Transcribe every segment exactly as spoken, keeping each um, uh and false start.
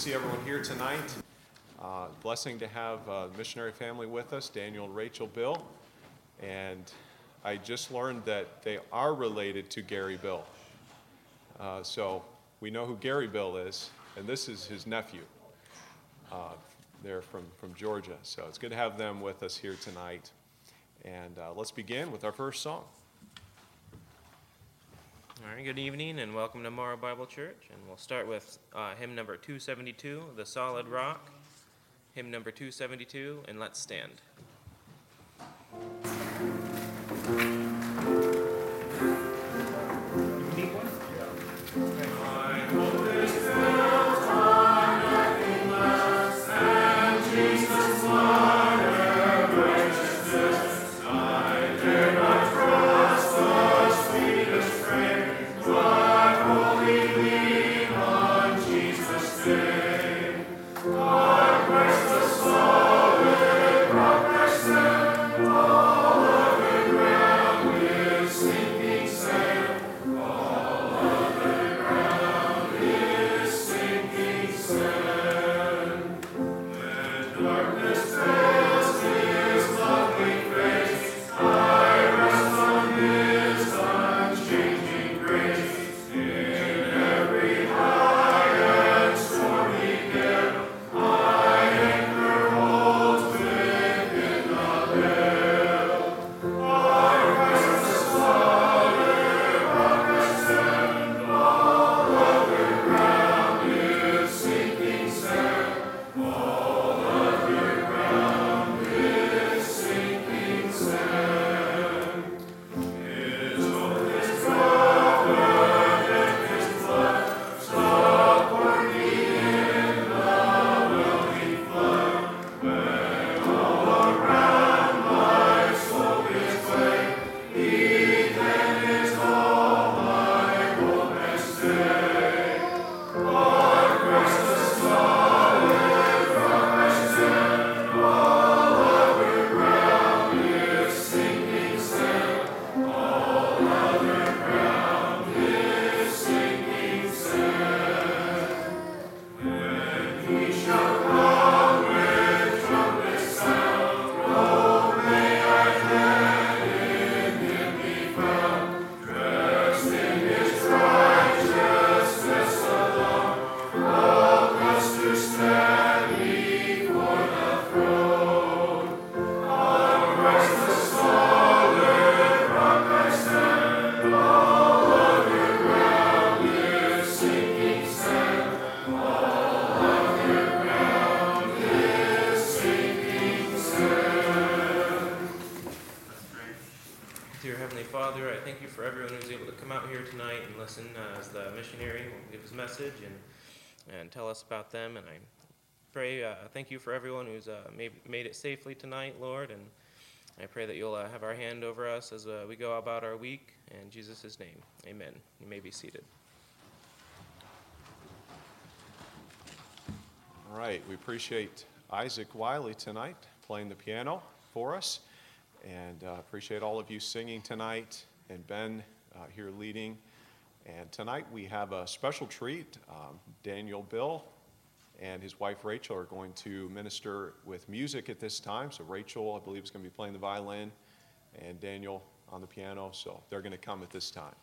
see everyone here tonight. Uh, blessing to have a missionary family with us, Daniel and Rachel Bill. And I just learned that they are related to Gary Bill. Uh, so we know who Gary Bill is, and this is his nephew. Uh, they're from, from Georgia. So it's good to have them with us here tonight. And uh, let's begin with our first song. All right, good evening and welcome to Morrow Bible Church. And we'll start with uh, hymn number two seventy-two, The Solid Rock. Hymn number two seventy-two, and Let's Stand. Tell us about them, and I pray, uh, thank you for everyone who's uh, made, made it safely tonight, Lord, and I pray that you'll uh, have our hand over us as uh, we go about our week, in Jesus' name, amen. You may be seated. All right, we appreciate Isaac Wiley tonight playing the piano for us, and uh, appreciate all of you singing tonight, and Ben uh, here leading. And tonight we have a special treat. Um, Daniel Bill and his wife Rachel are going to minister with music at this time. So Rachel, I believe, is going to be playing the violin, and Daniel on the piano. So they're going to come at this time.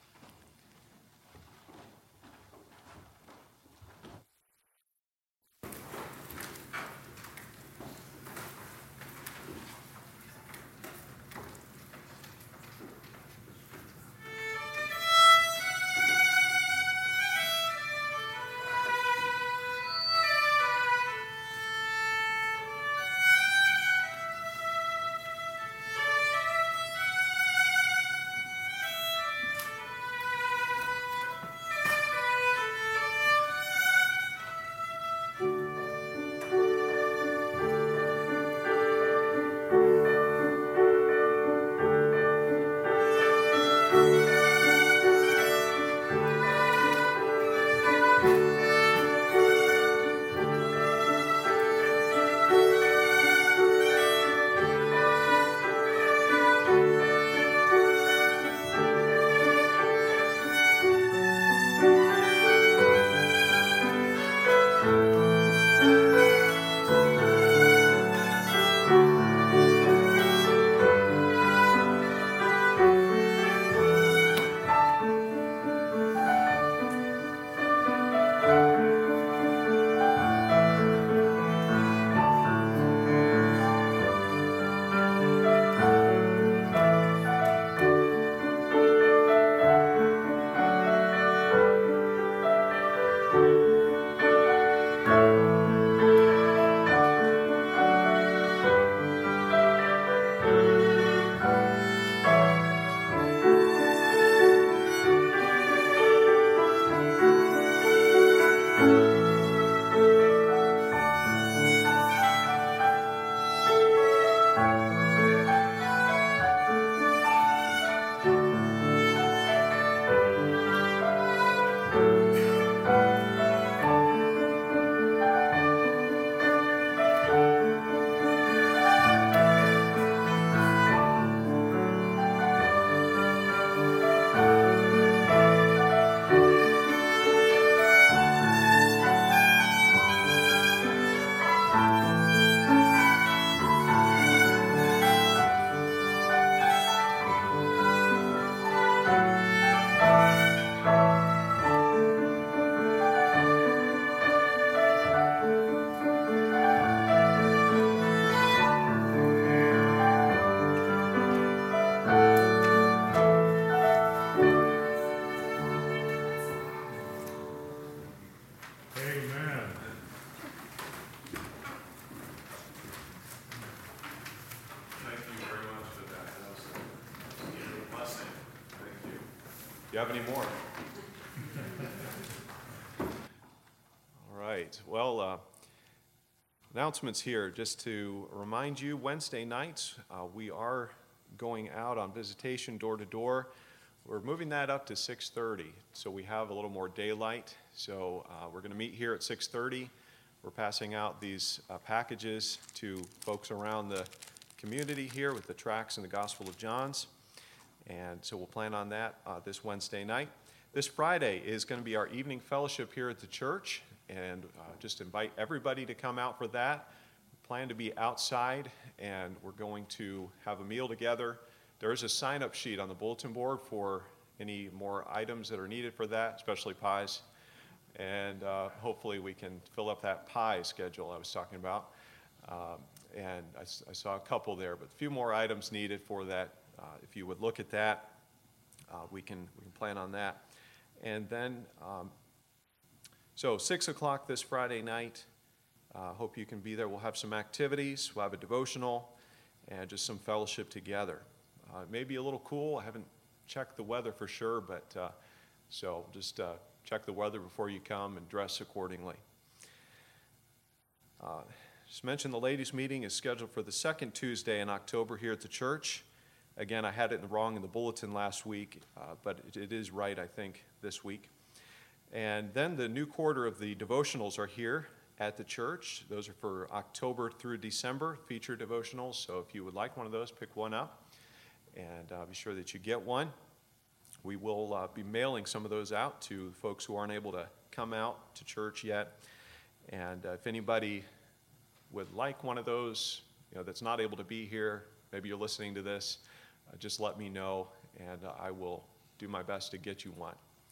you have any more? All right. Well, uh, announcements here. Just to remind you, Wednesday nights uh, we are going out on visitation door to door. We're moving that up to six thirty, so we have a little more daylight. So uh, we're going to meet here at six thirty. We're passing out these uh, packages to folks around the community here with the tracts and the Gospel of John's. And so we'll plan on that uh, this Wednesday night. This Friday is going to be our evening fellowship here at the church, and uh, just invite everybody to come out for that. We plan to be outside, and we're going to have a meal together. There is a sign-up sheet on the bulletin board for any more items that are needed for that, especially pies. And uh, hopefully we can fill up that pie schedule I was talking about. Um, and I, I saw a couple there, but a few more items needed for that. Uh, if you would look at that, uh, we can we can plan on that. And then, um, so six o'clock this Friday night. Uh, hope you can be there. We'll have some activities. We'll have a devotional and just some fellowship together. Uh, it may be a little cool. I haven't checked the weather for sure, but uh, so just uh, check the weather before you come and dress accordingly. Uh, just mentioned the ladies' meeting is scheduled for the second Tuesday in October here at the church. Again, I had it wrong in the bulletin last week, uh, but it, it is right, I think, this week. And then the new quarter of the devotionals are here at the church. Those are for October through December, featured devotionals. So if you would like one of those, pick one up. And uh, be sure that you get one. We will uh, be mailing some of those out to folks who aren't able to come out to church yet. And uh, if anybody would like one of those, you know, that's not able to be here, maybe you're listening to this, uh, just let me know, and uh, I will do my best to get you one.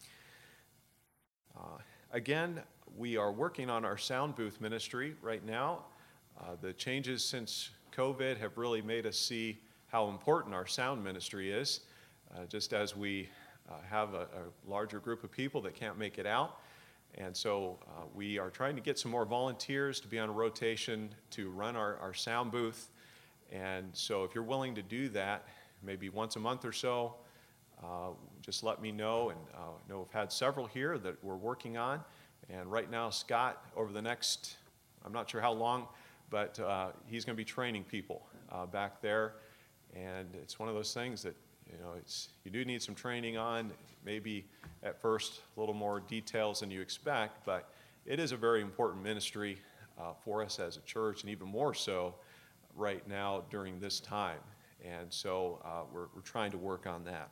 Uh, again, we are working on our sound booth ministry right now. Uh, the changes since COVID have really made us see how important our sound ministry is, uh, just as we uh, have a, a larger group of people that can't make it out. And so uh, we are trying to get some more volunteers to be on a rotation to run our, our sound booth. And so if you're willing to do that, maybe once a month or so, uh, just let me know. And uh, I know we've had several here that we're working on. And right now, Scott, over the next, I'm not sure how long, but uh, he's going to be training people uh, back there. And it's one of those things that, you know, it's you do need some training on, maybe at first a little more details than you expect, but it is a very important ministry uh, for us as a church, and even more so right now during this time. And so uh, we're, we're trying to work on that.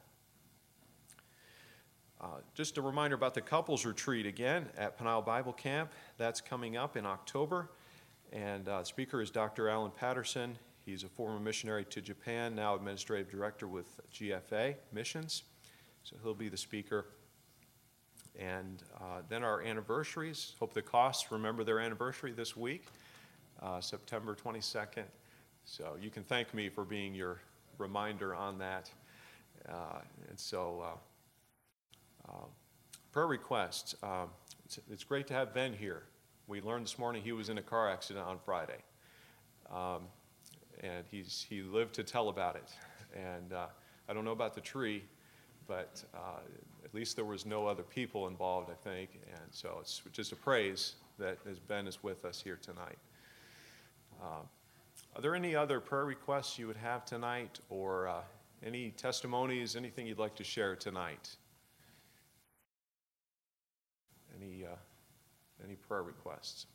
Uh, just a reminder about the couples retreat again at Peniel Bible Camp. That's coming up in October. And uh, speaker is Doctor Alan Patterson. He's a former missionary to Japan, now administrative director with G F A Missions. So he'll be the speaker. And uh, then our anniversaries. Hope the costs remember their anniversary this week, uh, September twenty-second. So you can thank me for being your reminder on that. Uh, and so uh, uh, prayer requests. Um, it's, it's great to have Ben here. We learned this morning he was in a car accident on Friday. Um, and he's he lived to tell about it. And uh, I don't know about the tree, but uh, at least there was no other people involved, I think. And so it's just a praise that as Ben is with us here tonight. Uh, are there any other prayer requests you would have tonight, or uh, any testimonies, anything you'd like to share tonight? Any uh, any prayer requests?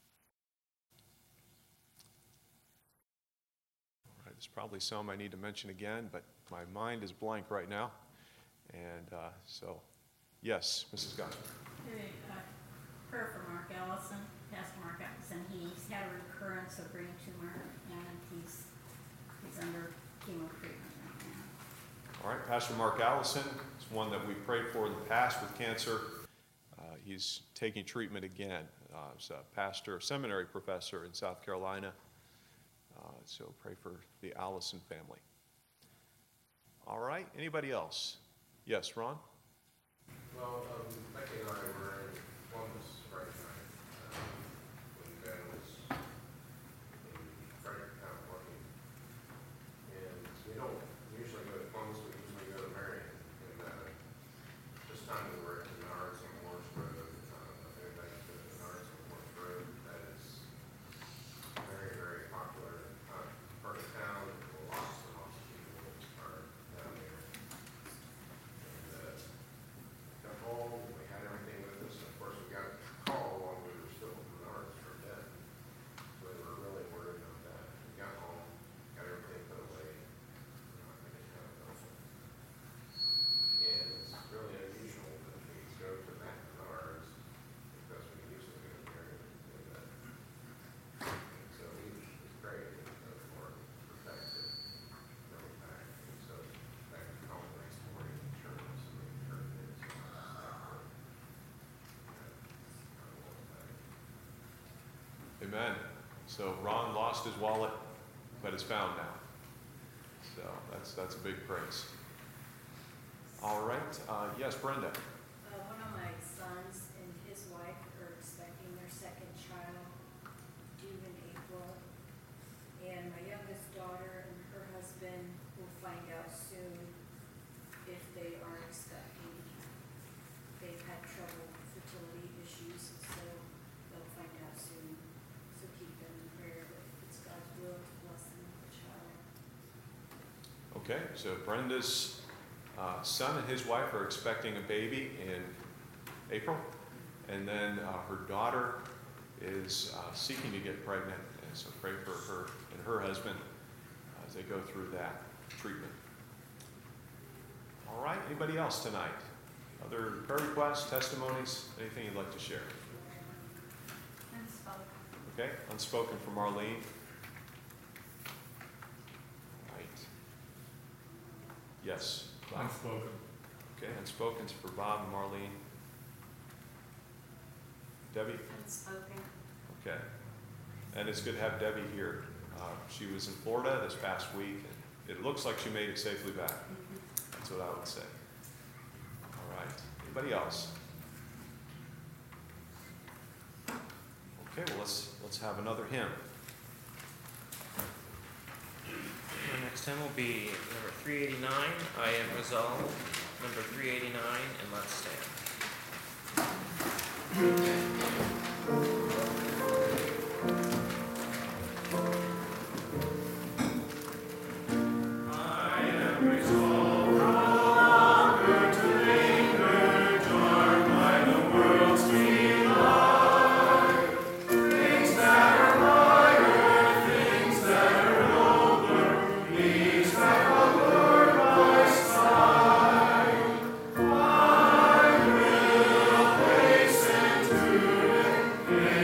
There's probably some I need to mention again, but my mind is blank right now. And uh, so, yes, Missus Gunn. Hey, uh, prayer for Mark Allison, Pastor Mark Allison. He's had a recurrence of brain tumor, and he's he's under chemo treatment right now. All right, Pastor Mark Allison is one that we prayed for in the past with cancer. Uh, he's taking treatment again. Uh, he's a pastor, seminary professor in South Carolina. Uh, so pray for the Allison family. All right, anybody else? Yes, Ron? Well, um, Becky and I were in Columbus Friday night uh, when Ben was in Fredericktown working. And we don't usually go to Columbus, we usually go to Marion. And uh, So Ron lost his wallet, but it's found now. So that's, that's a big praise. All right, uh, yes, Brenda. Uh, one of my sons and his wife are expecting their second child due in April. And my youngest daughter and her husband will find out soon if they are expecting. They've had trouble with fertility issues, so they'll find out soon. So keep them in prayer that it's God's will to bless them with a child. Okay, so Brenda's uh, son and his wife are expecting a baby in April. And then uh, her daughter is uh, seeking to get pregnant. And so pray for her and her husband as they go through that treatment. All right, anybody else tonight? Other prayer requests, testimonies, anything you'd like to share? Unspoken. Okay, unspoken from Marlene. Right. Yes. Bob? Unspoken. Okay, unspoken's for Bob and Marlene. Debbie? Unspoken. Okay. And it's good to have Debbie here. Uh, she was in Florida this past week, and it looks like she made it safely back. That's what I would say. All right. Anybody else? Okay, well, let's, let's have another hymn. Our next hymn will be number three eighty-nine, I Am Resolved, number three eighty-nine, and Let's Stand. Hasten to it.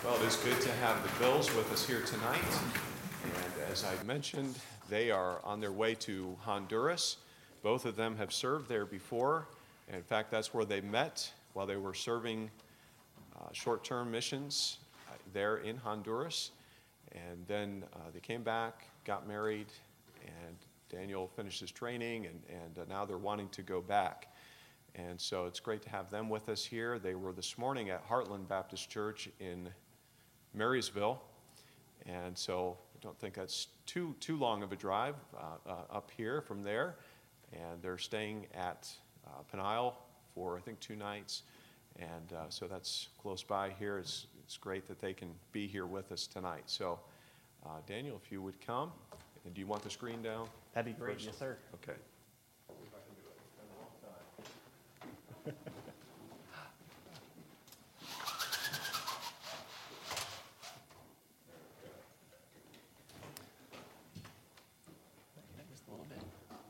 Well, it is good to have the Bills with us here tonight. And as I mentioned, they are on their way to Honduras. Both of them have served there before. And in fact, that's where they met while they were serving uh, short-term missions uh, there in Honduras. And then uh, they came back, got married, and Daniel finished his training, and, and uh, now they're wanting to go back. And so it's great to have them with us here. They were this morning at Heartland Baptist Church in Marysville, and so I don't think that's too too long of a drive uh, uh, up here from there. And they're staying at uh, Peniel for I think two nights, and uh, so that's close by here. It's it's great that they can be here with us tonight. So, uh, Daniel, if you would come, and do you want the screen down? That'd be great, first? yes, sir. Okay. Just a little bit.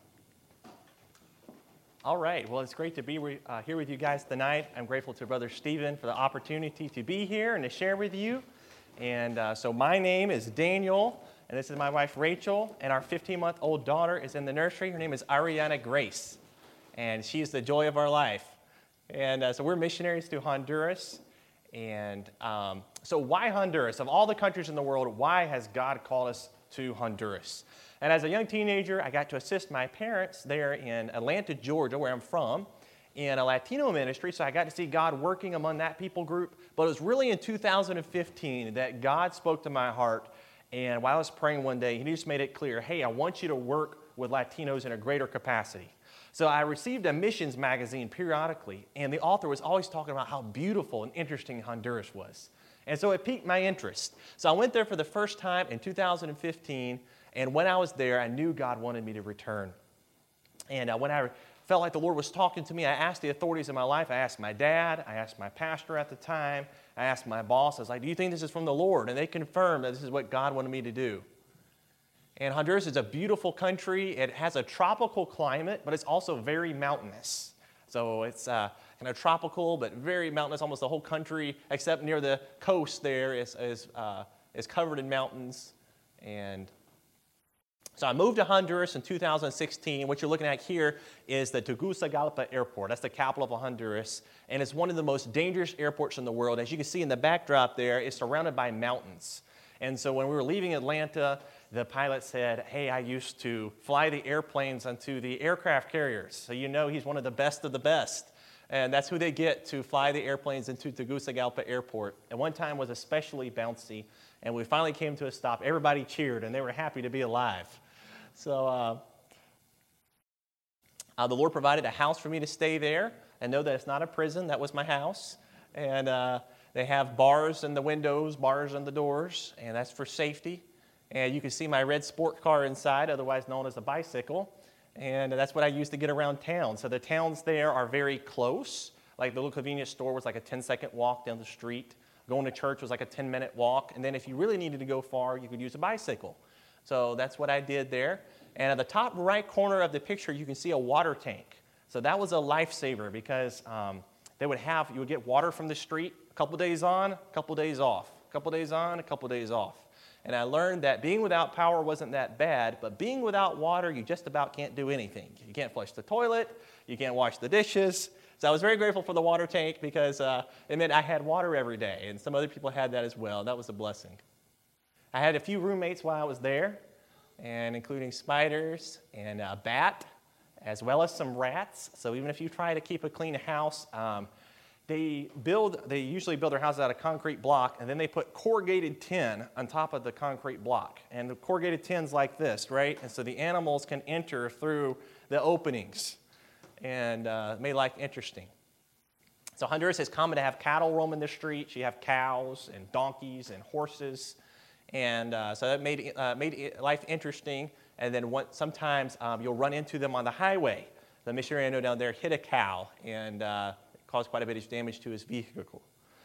All right, well, it's great to be uh, here with you guys tonight. I'm grateful to Brother Stephen for the opportunity to be here and to share with you. And uh, so my name is Daniel, and this is my wife Rachel, and our fifteen-month-old daughter is in the nursery. Her name is Ariana Grace, and she is the joy of our life. And uh, so we're missionaries to Honduras. And um, so why Honduras? Of all the countries in the world, why has God called us to Honduras? And as a young teenager, I got to assist my parents there in Atlanta, Georgia, where I'm from, in a Latino ministry. So I got to see God working among that people group. But it was really in two thousand fifteen that God spoke to my heart. And while I was praying one day, he just made it clear, hey, I want you to work with Latinos in a greater capacity. So I received a missions magazine periodically, and the author was always talking about how beautiful and interesting Honduras was. And so it piqued my interest. So I went there for the first time in two thousand fifteen, and when I was there, I knew God wanted me to return. And uh, when I felt like the Lord was talking to me, I asked the authorities in my life. I asked my dad. I asked my pastor at the time. I asked my boss. I was like, do you think this is from the Lord? And they confirmed that this is what God wanted me to do. And Honduras is a beautiful country. It has a tropical climate, but it's also very mountainous. So it's uh, kind of tropical, but very mountainous. Almost the whole country, except near the coast there, is, is, uh, is covered in mountains. And so I moved to Honduras in two thousand sixteen. What you're looking at here is the Tegucigalpa Airport. That's the capital of Honduras. And it's one of the most dangerous airports in the world. As you can see in the backdrop there, it's surrounded by mountains. And so when we were leaving Atlanta, the pilot said, hey, I used to fly the airplanes onto the aircraft carriers. So you know he's one of the best of the best. And that's who they get to fly the airplanes into Tegucigalpa Airport. And one time was especially bouncy. And we finally came to a stop. Everybody cheered, and they were happy to be alive. So uh, uh, the Lord provided a house for me to stay there. And know that it's not a prison. That was my house. And uh, they have bars in the windows, bars in the doors, and that's for safety. And you can see my red sport car inside, otherwise known as a bicycle. And that's what I use to get around town. So the towns there are very close. Like the little convenience store was like a ten-second walk down the street. Going to church was like a ten-minute walk. And then if you really needed to go far, you could use a bicycle. So that's what I did there. And at the top right corner of the picture, you can see a water tank. So that was a lifesaver because um, they would have, you would get water from the street, a couple days on, a couple days off, a couple days on, a couple days off. And I learned that being without power wasn't that bad, but being without water, you just about can't do anything. You can't flush the toilet, you can't wash the dishes. So I was very grateful for the water tank because uh, it meant I had water every day, and some other people had that as well. That was a blessing. I had a few roommates while I was there, and including spiders and a bat, as well as some rats. So even if you try to keep a clean house, um, They build, they usually build their houses out of concrete block, and then they put corrugated tin on top of the concrete block. And the corrugated tin's like this, right? And so the animals can enter through the openings and uh, made life interesting. So Honduras is common to have cattle roaming the streets. You have cows and donkeys and horses. And uh, so that made, uh, made life interesting. And then one, sometimes um, you'll run into them on the highway. The missionary I know down there hit a cow, and uh, caused quite a bit of damage to his vehicle.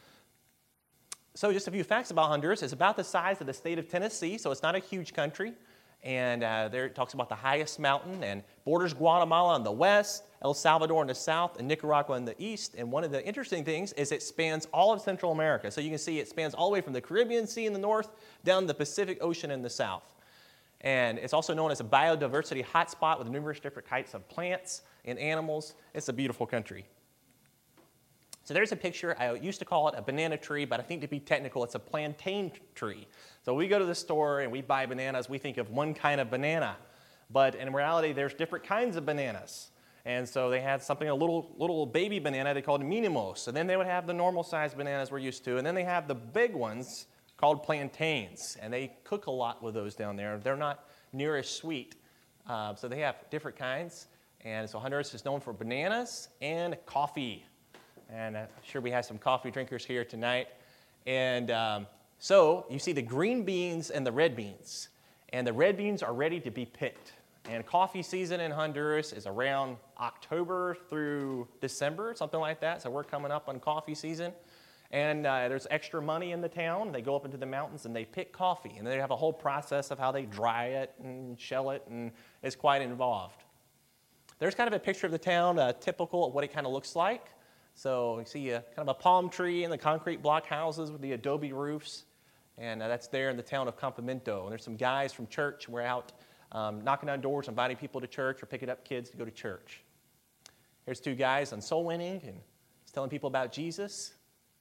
So just a few facts about Honduras. It's about the size of the state of Tennessee, so it's not a huge country. And uh, there it talks about the highest mountain and borders Guatemala on the west, El Salvador in the south, and Nicaragua in the east. And one of the interesting things is it spans all of Central America. So you can see it spans all the way from the Caribbean Sea in the north down to the Pacific Ocean in the south. And it's also known as a biodiversity hotspot with numerous different types of plants and animals. It's a beautiful country. So there's a picture. I used to call it a banana tree, but I think to be technical, it's a plantain tree. So we go to the store and we buy bananas. We think of one kind of banana. But in reality, there's different kinds of bananas. And so they had something, a little, little baby banana they called minimos. And then they would have the normal-sized bananas we're used to. And then they have the big ones called plantains. And they cook a lot with those down there. They're not near as sweet. Uh, so they have different kinds. And so Honduras is known for bananas and coffee. And I'm sure we have some coffee drinkers here tonight. And um, so you see the green beans and the red beans. And the red beans are ready to be picked. And coffee season in Honduras is around October through December, something like that. So we're coming up on coffee season. And uh, there's extra money in the town. They go up into the mountains and they pick coffee. And they have a whole process of how they dry it and shell it. And it's quite involved. There's kind of a picture of the town, uh, typical of what it kind of looks like. So you see a, kind of a palm tree and the concrete block houses with the adobe roofs. And uh, that's there in the town of Campamento. And there's some guys from church who are out um, knocking on doors, inviting people to church or picking up kids to go to church. Here's two guys on soul winning and he's telling people about Jesus.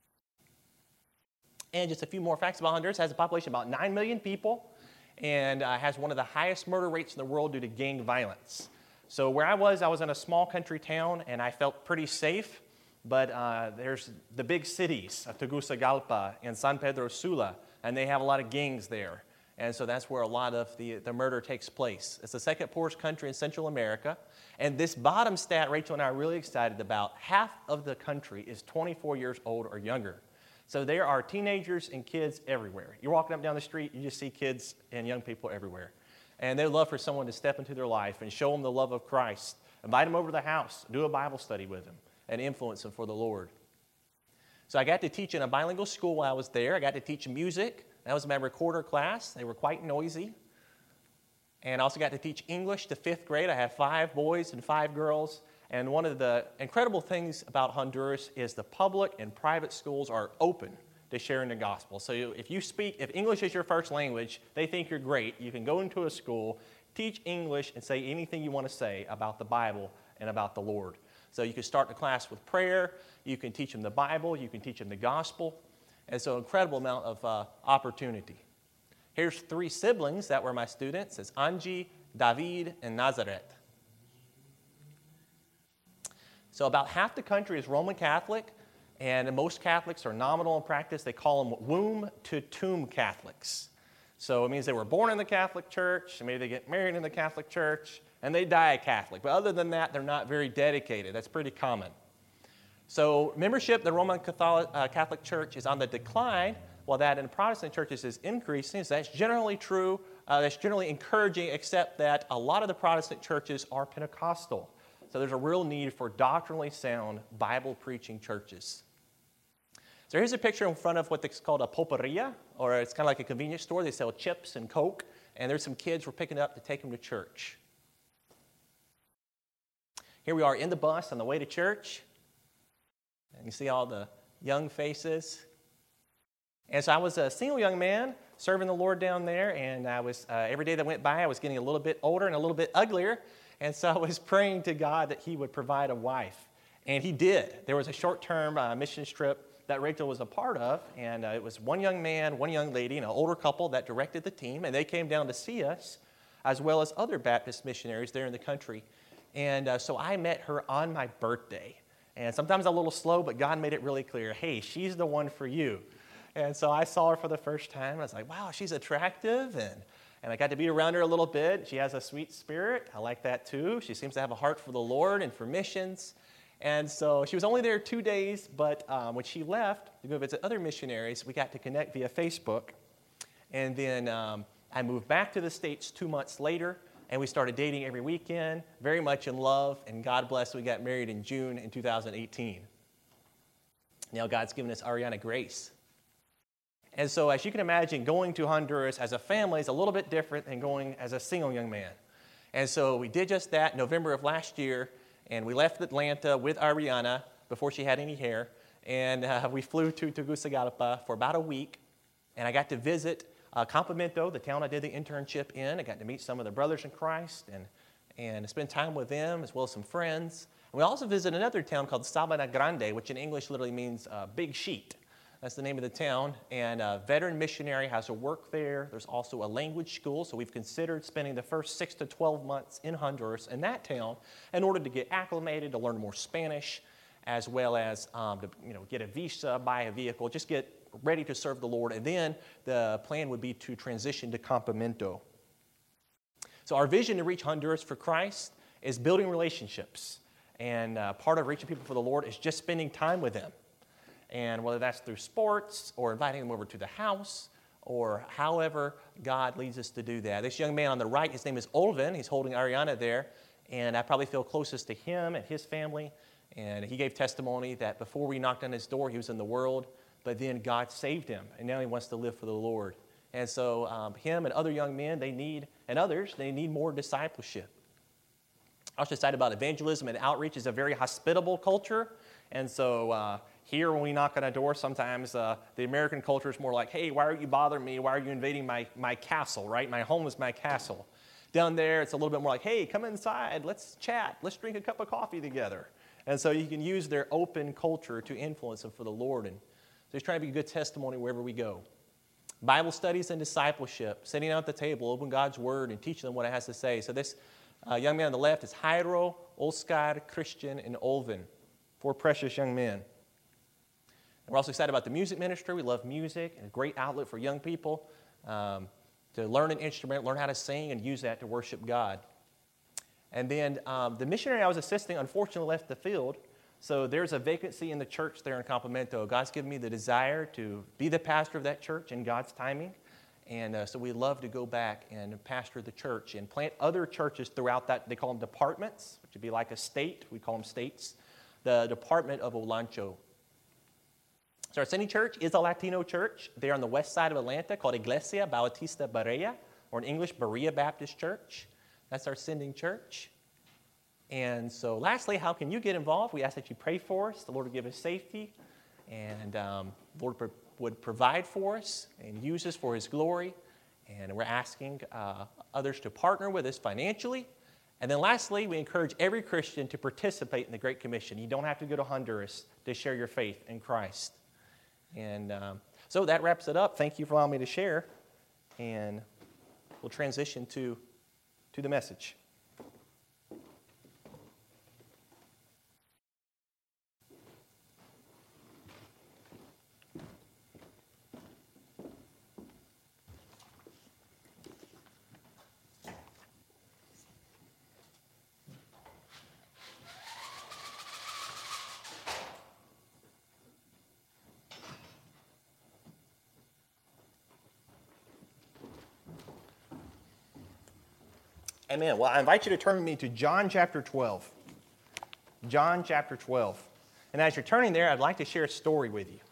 And just a few more facts about Honduras. It has a population of about nine million people and uh, has one of the highest murder rates in the world due to gang violence. So where I was, I was in a small country town and I felt pretty safe. But uh, there's the big cities of Tegucigalpa and San Pedro Sula, and they have a lot of gangs there. And so that's where a lot of the, the murder takes place. It's the second poorest country in Central America. And this bottom stat, Rachel and I are really excited about, half of the country is twenty-four years old or younger. So there are teenagers and kids everywhere. You're walking up and down the street, you just see kids and young people everywhere. And they love for someone to step into their life and show them the love of Christ. Invite them over to the house, do a Bible study with them, and influence them for the Lord. So I got to teach in a bilingual school while I was there. I got to teach music. That was my recorder class. They were quite noisy. And I also got to teach English to fifth grade. I have five boys and five girls. And one of the incredible things about Honduras is the public and private schools are open to sharing the gospel. So if you speak, if English is your first language, they think you're great. You can go into a school, teach English, and say anything you want to say about the Bible and about the Lord. So you can start the class with prayer, you can teach them the Bible, you can teach them the gospel. And so an incredible amount of uh, opportunity. Here's three siblings that were my students. It's Angie, David, and Nazaret. So about half the country is Roman Catholic, and most Catholics are nominal in practice. They call them womb-to-tomb Catholics. So it means they were born in the Catholic Church, maybe they get married in the Catholic Church, and they die a Catholic. But other than that, they're not very dedicated. That's pretty common. So membership in the Roman Catholic, uh, Catholic Church is on the decline, while that in Protestant churches is increasing. So that's generally true. Uh, that's generally encouraging, except that a lot of the Protestant churches are Pentecostal. So there's a real need for doctrinally sound, Bible-preaching churches. So here's a picture in front of what's called a pulperia, or it's kind of like a convenience store. They sell chips and Coke, and there's some kids we're picking up to take them to church. Here we are in the bus on the way to church. And you see all the young faces. And so I was a single young man serving the Lord down there, and I was uh, every day that went by, I was getting a little bit older and a little bit uglier, and so I was praying to God that He would provide a wife. And He did. There was a short-term uh, mission trip that Rachel was a part of, and uh, it was one young man, one young lady, and an older couple that directed the team, and they came down to see us, as well as other Baptist missionaries there in the country. And uh, so I met her on my birthday. And sometimes I'm a little slow, but God made it really clear, hey, she's the one for you. And so I saw her for the first time, and I was like, wow, she's attractive, and, and I got to be around her a little bit. She has a sweet spirit. I like that too. She seems to have a heart for the Lord and for missions. And so she was only there two days, but um, when she left to go visit other missionaries, we got to connect via Facebook. And then um, I moved back to the States two months later, and we started dating every weekend, very much in love, and God bless, we got married in June in two thousand eighteen. Now God's given us Ariana Grace. And so as you can imagine, going to Honduras as a family is a little bit different than going as a single young man. And so we did just that in November of last year, And we left Atlanta with Ariana before she had any hair. And uh, we flew to Tegucigalpa for about a week. And I got to visit uh, Campamento, the town I did the internship in. I got to meet some of the brothers in Christ and, and spend time with them as well as some friends. And we also visited another town called Sabana Grande, which in English literally means uh, big sheet. That's the name of the town. And a veteran missionary has to work there. There's also a language school. So we've considered spending the first six to twelve months in Honduras in that town in order to get acclimated, to learn more Spanish, as well as um, to you know, get a visa, buy a vehicle, just get ready to serve the Lord. And then the plan would be to transition to Campamento. So our vision to reach Honduras for Christ is building relationships. And uh, part of reaching people for the Lord is just spending time with them. And whether that's through sports or inviting them over to the house or however God leads us to do that. This young man on the right, his name is Olvin. He's holding Ariana there. And I probably feel closest to him and his family. And he gave testimony that before we knocked on his door, he was in the world. But then God saved him. And now he wants to live for the Lord. And so um, him and other young men, they need, and others, they need more discipleship. I was excited about evangelism and outreach. Is a very hospitable culture. And so uh, here when we knock on a door, sometimes uh, the American culture is more like, hey, why are you bothering me? Why are you invading my, my castle, right? My home is my castle. Down there, it's a little bit more like, hey, come inside. Let's chat. Let's drink a cup of coffee together. And so you can use their open culture to influence them for the Lord. And so he's trying to be a good testimony wherever we go. Bible studies and discipleship, sitting out at the table, open God's Word, and teaching them what it has to say. So this uh, young man on the left is Jairo, Oscar, Christian, and Olvin. Four precious young men. And we're also excited about the music ministry. We love music, and a great outlet for young people um, to learn an instrument, learn how to sing, and use that to worship God. And then um, the missionary I was assisting unfortunately left the field, so there's a vacancy in the church there in Campamento. God's given me the desire to be the pastor of that church in God's timing. And uh, so we love to go back and pastor the church and plant other churches throughout that. They call them departments, which would be like a state. We call them states. The department of Olancho. So our sending church is a Latino church. They're on the west side of Atlanta called Iglesia Bautista Berea, or in English, Berea Baptist Church. That's our sending church. And so lastly, how can you get involved? We ask that you pray for us. The Lord will give us safety, and um, the Lord pro- would provide for us and use us for His glory. And we're asking uh, others to partner with us financially. And then lastly, we encourage every Christian to participate in the Great Commission. You don't have to go to Honduras to share your faith in Christ. And um, so that wraps it up. Thank you for allowing me to share. And we'll transition to, to the message. Amen. Well, I invite you to turn with me to John chapter twelve. John chapter twelve. And as you're turning there, I'd like to share a story with you.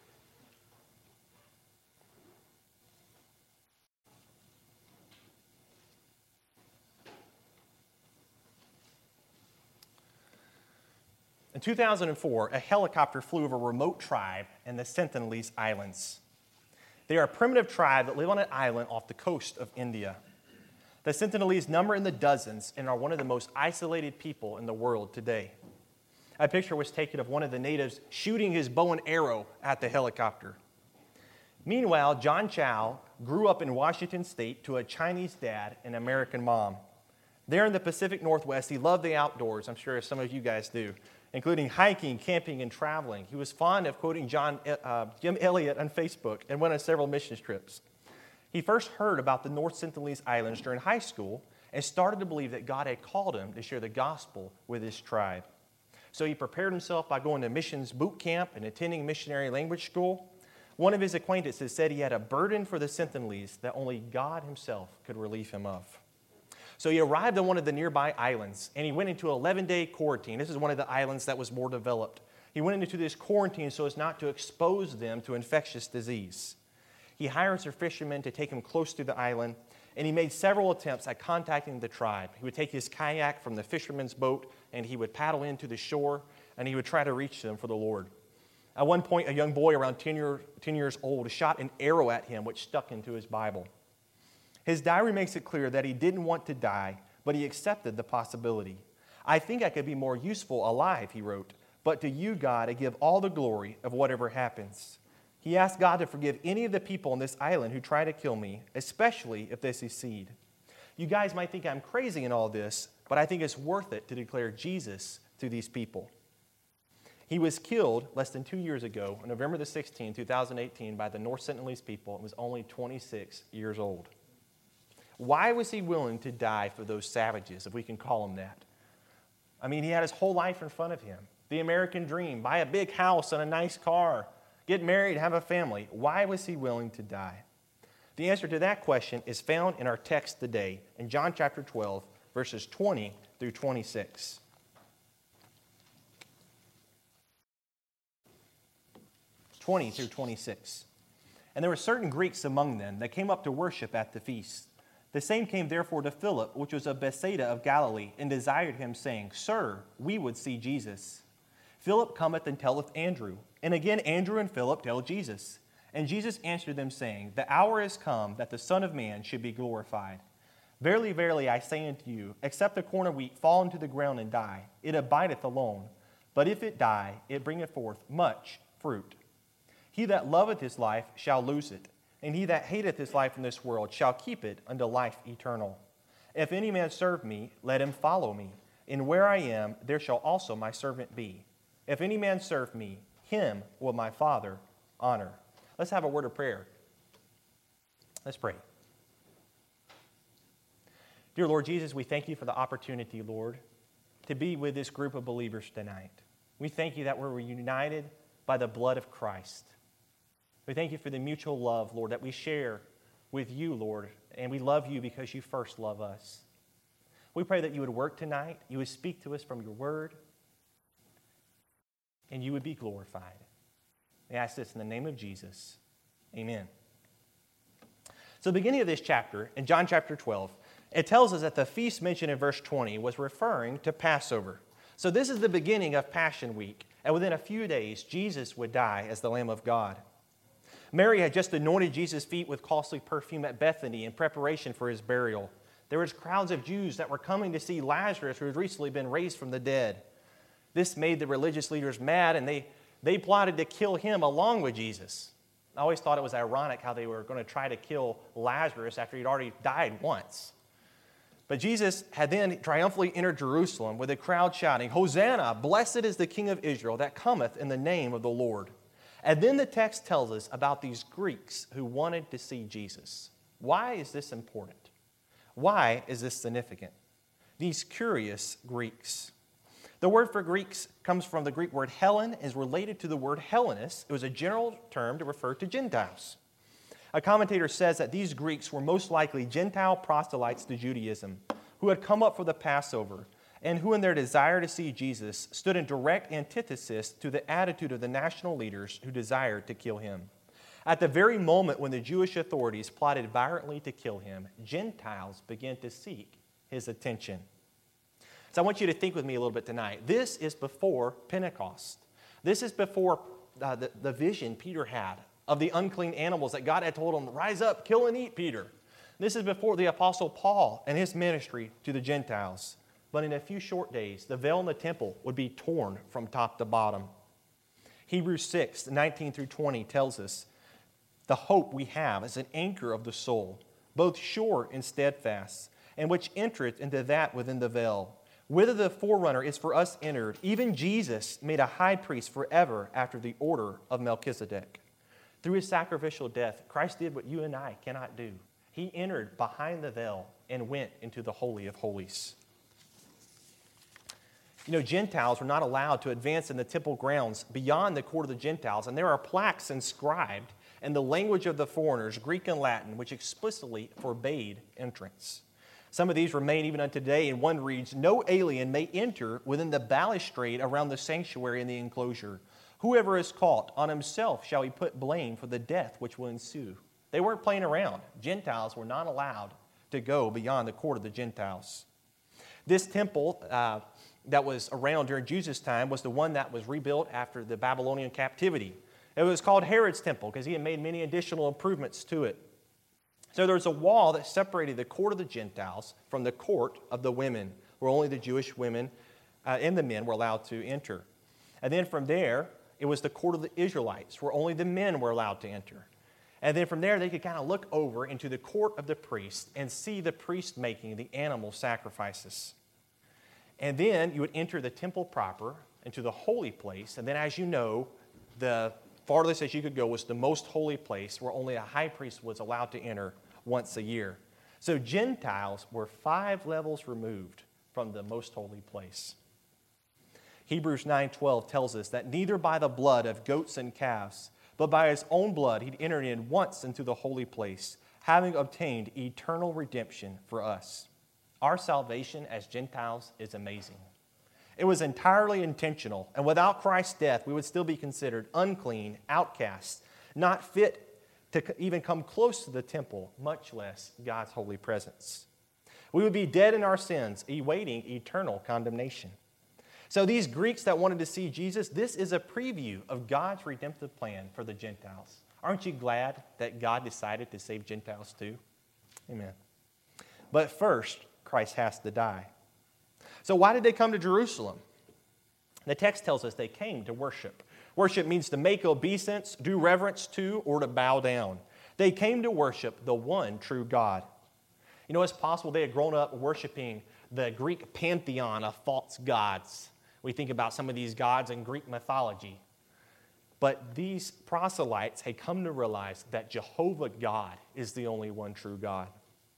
In two thousand four, a helicopter flew over a remote tribe in the Sentinelese Islands. They are a primitive tribe that live on an island off the coast of India. The Sentinelese number in the dozens and are one of the most isolated people in the world today. A picture was taken of one of the natives shooting his bow and arrow at the helicopter. Meanwhile, John Chow grew up in Washington State to a Chinese dad and American mom. There in the Pacific Northwest, he loved the outdoors, I'm sure some of you guys do, including hiking, camping, and traveling. He was fond of quoting John, uh, Jim Elliot on Facebook and went on several mission trips. He first heard about the North Sentinelese Islands during high school and started to believe that God had called him to share the gospel with his tribe. So he prepared himself by going to missions boot camp and attending missionary language school. One of his acquaintances said he had a burden for the Sentinelese that only God himself could relieve him of. So he arrived on one of the nearby islands, and he went into an eleven-day quarantine. This is one of the islands that was more developed. He went into this quarantine so as not to expose them to infectious disease. He hires a fisherman to take him close to the island, and he made several attempts at contacting the tribe. He would take his kayak from the fisherman's boat and he would paddle into the shore, and he would try to reach them for the Lord. At one point, a young boy around ten, year, ten years old shot an arrow at him, which stuck into his Bible. His diary makes it clear that he didn't want to die, but he accepted the possibility. I think I could be more useful alive, he wrote, but to you, God, I give all the glory of whatever happens. He asked God to forgive any of the people on this island who try to kill me, especially if they succeed. You guys might think I'm crazy in all this, but I think it's worth it to declare Jesus to these people. He was killed less than two years ago, on November the sixteenth, two thousand eighteen, by the North Sentinelese people and was only twenty-six years old. Why was he willing to die for those savages, if we can call them that? I mean, he had his whole life in front of him. The American dream, buy a big house and a nice car, get married, have a family. Why was he willing to die? The answer to that question is found in our text today in John chapter twelve, verses twenty through twenty-six. twenty through twenty-six. And there were certain Greeks among them that came up to worship at the feast. The same came therefore to Philip, which was of Bethsaida of Galilee, and desired him, saying, Sir, we would see Jesus. Philip cometh and telleth Andrew. And again Andrew and Philip tell Jesus. And Jesus answered them, saying, The hour is come that the Son of Man should be glorified. Verily, verily, I say unto you, except the corn of wheat fall into the ground and die, it abideth alone. But if it die, it bringeth forth much fruit. He that loveth his life shall lose it, and he that hateth his life in this world shall keep it unto life eternal. If any man serve me, let him follow me, and where I am, there shall also my servant be. If any man serve me, him will my Father honor. Let's have a word of prayer. Let's pray. Dear Lord Jesus, we thank you for the opportunity, Lord, to be with this group of believers tonight. We thank you that we're united by the blood of Christ. We thank you for the mutual love, Lord, that we share with you, Lord, and we love you because you first love us. We pray that you would work tonight, you would speak to us from your word, and you would be glorified. We ask this in the name of Jesus. Amen. So the beginning of this chapter, in John chapter twelve, it tells us that the feast mentioned in verse twenty was referring to Passover. So this is the beginning of Passion Week, and within a few days, Jesus would die as the Lamb of God. Mary had just anointed Jesus' feet with costly perfume at Bethany in preparation for his burial. There was crowds of Jews that were coming to see Lazarus, who had recently been raised from the dead. This made the religious leaders mad, and they, they plotted to kill him along with Jesus. I always thought it was ironic how they were going to try to kill Lazarus after he'd already died once. But Jesus had then triumphantly entered Jerusalem with a crowd shouting, Hosanna, blessed is the King of Israel that cometh in the name of the Lord. And then the text tells us about these Greeks who wanted to see Jesus. Why is this important? Why is this significant? These curious Greeks. The word for Greeks comes from the Greek word Hellen and is related to the word Hellenist. It was a general term to refer to Gentiles. A commentator says that these Greeks were most likely Gentile proselytes to Judaism who had come up for the Passover and who in their desire to see Jesus stood in direct antithesis to the attitude of the national leaders who desired to kill him. At the very moment when the Jewish authorities plotted violently to kill him, Gentiles began to seek his attention. So I want you to think with me a little bit tonight. This is before Pentecost. This is before uh, the, the vision Peter had of the unclean animals that God had told him, rise up, kill and eat, Peter. This is before the Apostle Paul and his ministry to the Gentiles. But in a few short days, the veil in the temple would be torn from top to bottom. Hebrews six, nineteen through twenty tells us, the hope we have is an anchor of the soul, both sure and steadfast, and which entereth into that within the veil, whither the forerunner is for us entered, even Jesus made a high priest forever after the order of Melchizedek. Through his sacrificial death, Christ did what you and I cannot do. He entered behind the veil and went into the Holy of Holies. You know, Gentiles were not allowed to advance in the temple grounds beyond the court of the Gentiles, and there are plaques inscribed in the language of the foreigners, Greek and Latin, which explicitly forbade entrance. Some of these remain even unto today, and one reads, no alien may enter within the balustrade around the sanctuary and the enclosure. Whoever is caught, on himself shall he put blame for the death which will ensue. They weren't playing around. Gentiles were not allowed to go beyond the court of the Gentiles. This temple uh, that was around during Jesus' time was the one that was rebuilt after the Babylonian captivity. It was called Herod's temple because he had made many additional improvements to it. So there was a wall that separated the court of the Gentiles from the court of the women, where only the Jewish women uh, and the men were allowed to enter. And then from there, it was the court of the Israelites, where only the men were allowed to enter. And then from there, they could kind of look over into the court of the priest and see the priest making the animal sacrifices. And then you would enter the temple proper into the holy place. And then, as you know, the farthest as you could go was the most holy place, where only a high priest was allowed to enter once a year. So Gentiles were five levels removed from the most holy place. Hebrews nine twelve tells us that neither by the blood of goats and calves, but by his own blood he'd entered in once into the holy place, having obtained eternal redemption for us. Our salvation as Gentiles is amazing. It was entirely intentional, and without Christ's death, we would still be considered unclean, outcasts, not fit to even come close to the temple, much less God's holy presence. We would be dead in our sins, awaiting eternal condemnation. So these Greeks that wanted to see Jesus, this is a preview of God's redemptive plan for the Gentiles. Aren't you glad that God decided to save Gentiles too? Amen. But first, Christ has to die. So why did they come to Jerusalem? The text tells us they came to worship. Worship means to make obeisance, do reverence to, or to bow down. They came to worship the one true God. You know, it's possible they had grown up worshiping the Greek pantheon of false gods. We think about some of these gods in Greek mythology. But these proselytes had come to realize that Jehovah God is the only one true God.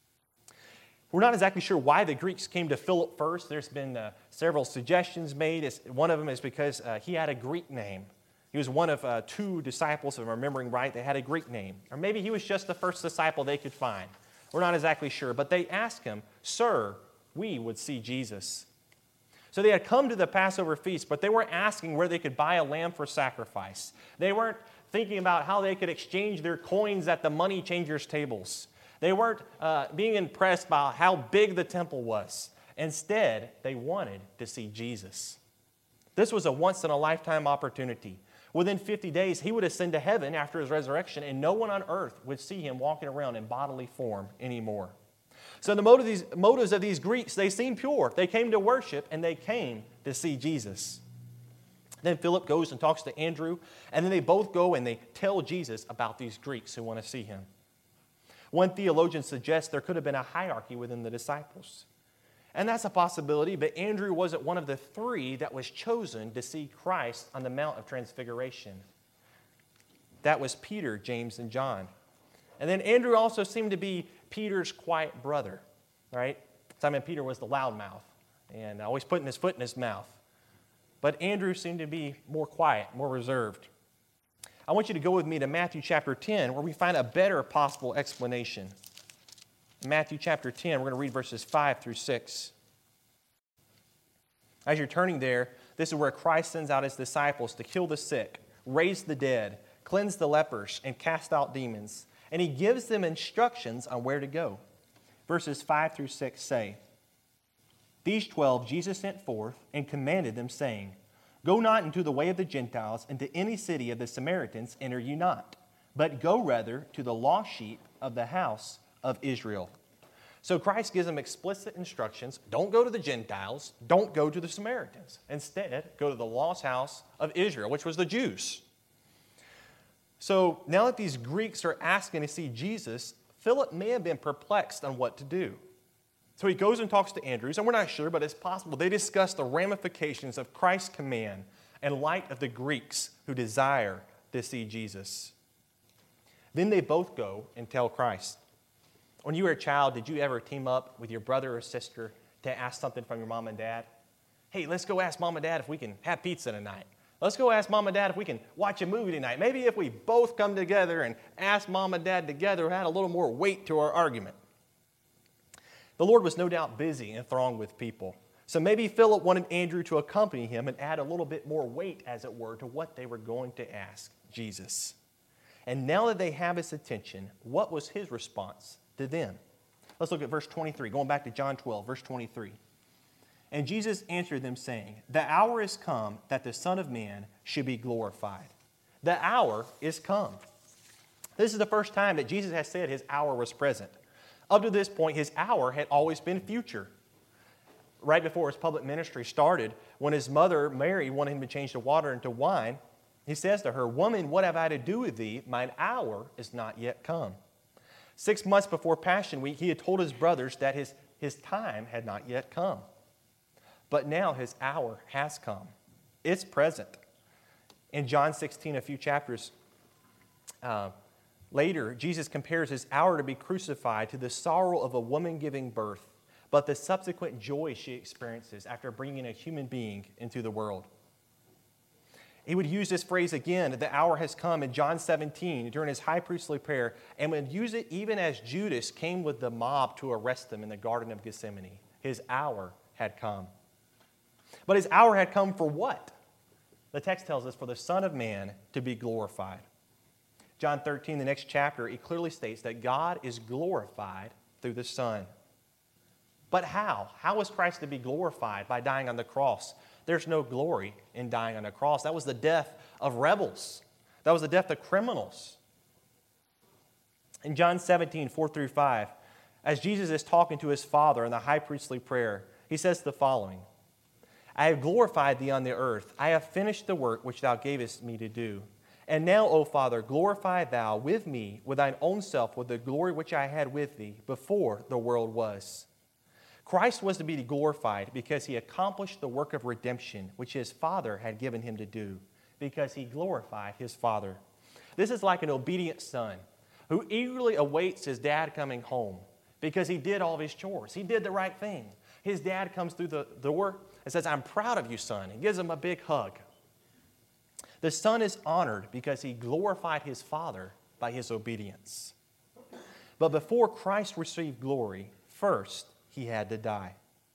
We're not exactly sure why the Greeks came to Philip first. There's been uh, several suggestions made. It's, one of them is because uh, he had a Greek name. He was one of uh, two disciples, if I'm remembering right, that had a Greek name. Or maybe he was just the first disciple they could find. We're not exactly sure. But they asked him, "Sir, we would see Jesus." So they had come to the Passover feast, but they weren't asking where they could buy a lamb for sacrifice. They weren't thinking about how they could exchange their coins at the money changers' tables. They weren't uh, being impressed by how big the temple was. Instead, they wanted to see Jesus. This was a once-in-a-lifetime opportunity. Within fifty days, he would ascend to heaven after his resurrection, and no one on earth would see him walking around in bodily form anymore. So the motives of these Greeks, they seemed pure. They came to worship, and they came to see Jesus. Then Philip goes and talks to Andrew, and then they both go and they tell Jesus about these Greeks who want to see him. One theologian suggests there could have been a hierarchy within the disciples. And that's a possibility, but Andrew wasn't one of the three that was chosen to see Christ on the Mount of Transfiguration. That was Peter, James, and John. And then Andrew also seemed to be Peter's quiet brother, right? Simon Peter was the loudmouth and always putting his foot in his mouth. But Andrew seemed to be more quiet, more reserved. I want you to go with me to Matthew chapter ten, where we find a better possible explanation. In Matthew chapter ten, we're going to read verses five through six. As you're turning there, this is where Christ sends out his disciples to heal the sick, raise the dead, cleanse the lepers, and cast out demons. And he gives them instructions on where to go. Verses five through six say, "These twelve Jesus sent forth and commanded them, saying, Go not into the way of the Gentiles, into any city of the Samaritans enter you not, but go rather to the lost sheep of the house of Israel." So Christ gives them explicit instructions. Don't go to the Gentiles. Don't go to the Samaritans. Instead, go to the lost house of Israel, which was the Jews. So now that these Greeks are asking to see Jesus, Philip may have been perplexed on what to do. So he goes and talks to Andrew, and we're not sure, but it's possible they discuss the ramifications of Christ's command in light of the Greeks who desire to see Jesus. Then they both go and tell Christ. When you were a child, did you ever team up with your brother or sister to ask something from your mom and dad? Hey, let's go ask mom and dad if we can have pizza tonight. Let's go ask mom and dad if we can watch a movie tonight. Maybe if we both come together and ask mom and dad together, it had a little more weight to our argument. The Lord was no doubt busy and thronged with people. So maybe Philip wanted Andrew to accompany him and add a little bit more weight, as it were, to what they were going to ask Jesus. And now that they have his attention, what was his response to them? Let's look at verse twenty-three, going back to John twelve, verse twenty-three. And Jesus answered them, saying, The hour is come that the Son of Man should be glorified. The hour is come. This is the first time that Jesus has said his hour was present. Up to this point, his hour had always been future. Right before his public ministry started, when his mother, Mary, wanted him to change the water into wine, he says to her, Woman, what have I to do with thee? Mine hour is not yet come. Six months before Passion Week, he had told his brothers that his, his time had not yet come. But now his hour has come. It's present. In John sixteen, a few chapters uh, later, Jesus compares his hour to be crucified to the sorrow of a woman giving birth, but the subsequent joy she experiences after bringing a human being into the world. He would use this phrase again, the hour has come, in John seventeen during his high priestly prayer, and would use it even as Judas came with the mob to arrest him in the Garden of Gethsemane. His hour had come. But his hour had come for what? The text tells us, for the Son of Man to be glorified. John thirteen, the next chapter, it clearly states that God is glorified through the Son. But how? How is Christ to be glorified? By dying on the cross. There's no glory in dying on a cross. That was the death of rebels. That was the death of criminals. In John seventeen, four through five, as Jesus is talking to his Father in the high priestly prayer, he says the following, I have glorified thee on the earth. I have finished the work which thou gavest me to do. And now, O Father, glorify thou with me with thine own self with the glory which I had with thee before the world was. Christ was to be glorified because he accomplished the work of redemption which his Father had given him to do, because he glorified his Father. This is like an obedient son who eagerly awaits his dad coming home because he did all of his chores. He did the right thing. His dad comes through the door and says, I'm proud of you, son, and gives him a big hug. The son is honored because he glorified his Father by his obedience. But before Christ received glory, first he had to die.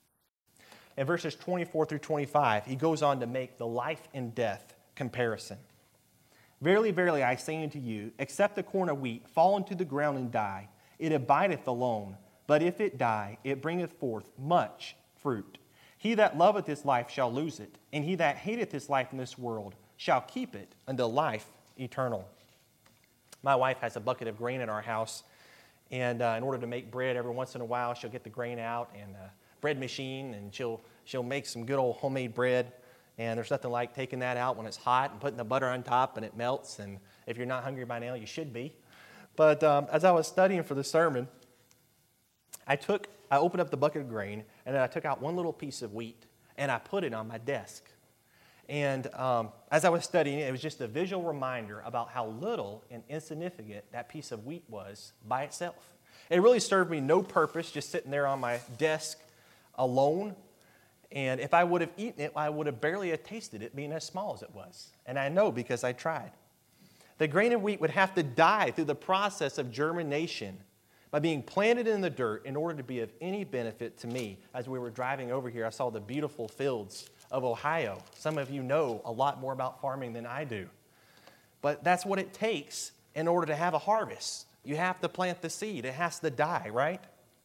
In verses twenty-four through twenty-five, he goes on to make the life and death comparison. Verily, verily, I say unto you, except the corn of wheat fall into the ground and die, it abideth alone. But if it die, it bringeth forth much fruit. He that loveth his life shall lose it, and he that hateth his life in this world shall keep it unto life eternal. My wife has a bucket of grain in our house, and uh, in order to make bread, every once in a while, she'll get the grain out and a bread machine, and she'll she'll make some good old homemade bread. And there's nothing like taking that out when it's hot and putting the butter on top, and it melts. And if you're not hungry by now, you should be. But um, as I was studying for the sermon, I took, I opened up the bucket of grain, and then I took out one little piece of wheat, and I put it on my desk. And um, as I was studying, it was just a visual reminder about how little and insignificant that piece of wheat was by itself. It really served me no purpose, just sitting there on my desk alone. And if I would have eaten it, I would have barely have tasted it, being as small as it was. And I know because I tried. The grain of wheat would have to die through the process of germination by being planted in the dirt in order to be of any benefit to me. As we were driving over here, I saw the beautiful fields of Ohio. Some of you know a lot more about farming than I do. But that's what it takes in order to have a harvest. You have to plant the seed. It has to die, right?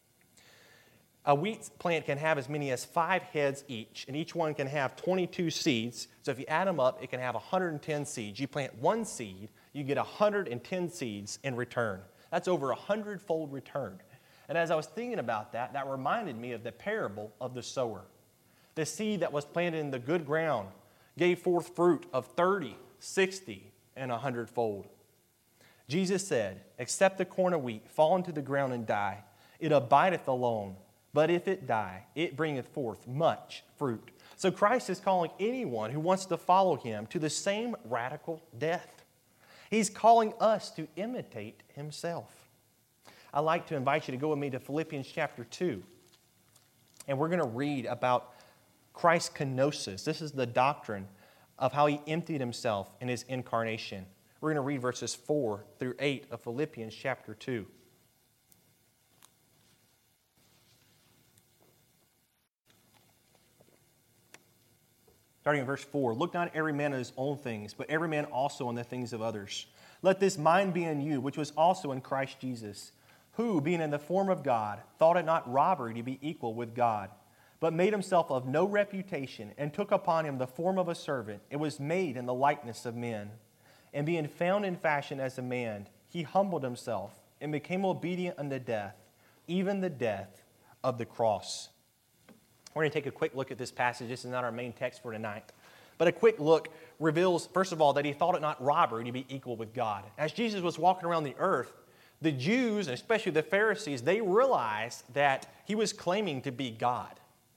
A wheat plant can have as many as five heads each, and each one can have twenty-two seeds. So if you add them up, it can have one hundred ten seeds. You plant one seed, you get one hundred ten seeds in return. That's over a hundred-fold return. And as I was thinking about that, that reminded me of the parable of the sower. The seed that was planted in the good ground gave forth fruit of thirty, sixty, and a hundredfold. Jesus said, except the corn of wheat fall into the ground and die, it abideth alone. But if it die, it bringeth forth much fruit. So Christ is calling anyone who wants to follow him to the same radical death. He's calling us to imitate himself. I'd like to invite you to go with me to Philippians chapter two. And we're going to read about Christ's kenosis. This is the doctrine of how he emptied himself in his incarnation. We're going to read verses four through eight of Philippians chapter two. Starting in verse four, look not every man on his own things, but every man also on the things of others. Let this mind be in you, which was also in Christ Jesus, who, being in the form of God, thought it not robbery to be equal with God, but made himself of no reputation, and took upon him the form of a servant, and was made in the likeness of men. And being found in fashion as a man, he humbled himself, and became obedient unto death, even the death of the cross. We're going to take a quick look at this passage. This is not our main text for tonight. But a quick look reveals, first of all, that he thought it not robbery to be equal with God. As Jesus was walking around the earth, the Jews, and especially the Pharisees, they realized that he was claiming to be God.